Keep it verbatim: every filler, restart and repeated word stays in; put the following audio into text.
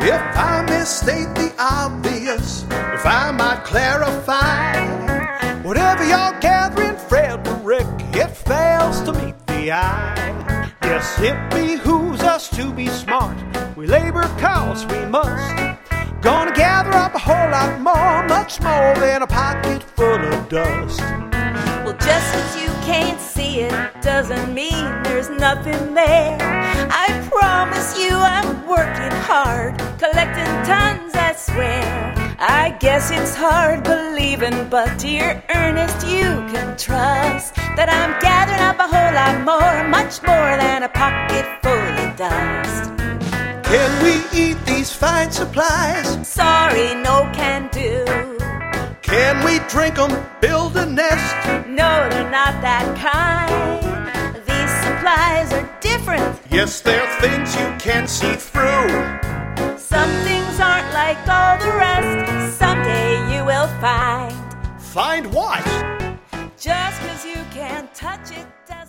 If I misstate the obvious, if I might clarify, whatever you're gathering, Fred or Rick, it fails to meet the eye. Yes, it behooves us to be smart. We labor cause we must. Gonna gather up a whole lot more, much more than a pocket full of dust. Well, just 'cause you can't see it doesn't mean there's nothing there. I promise you I'm working hard, collecting tons, I swear. I guess it's hard believing, but dear Ernest, you can trust that I'm gathering up a whole lot more, much more than a pocket full of dust. Can we eat these fine supplies? Sorry, no can do. Can we drink 'em, build a nest? No, they're not that kind. These supplies are different. Yes, they're things you can see through. Some things aren't like all the rest. Someday you will find. Find what? Just 'cause you can't touch it doesn't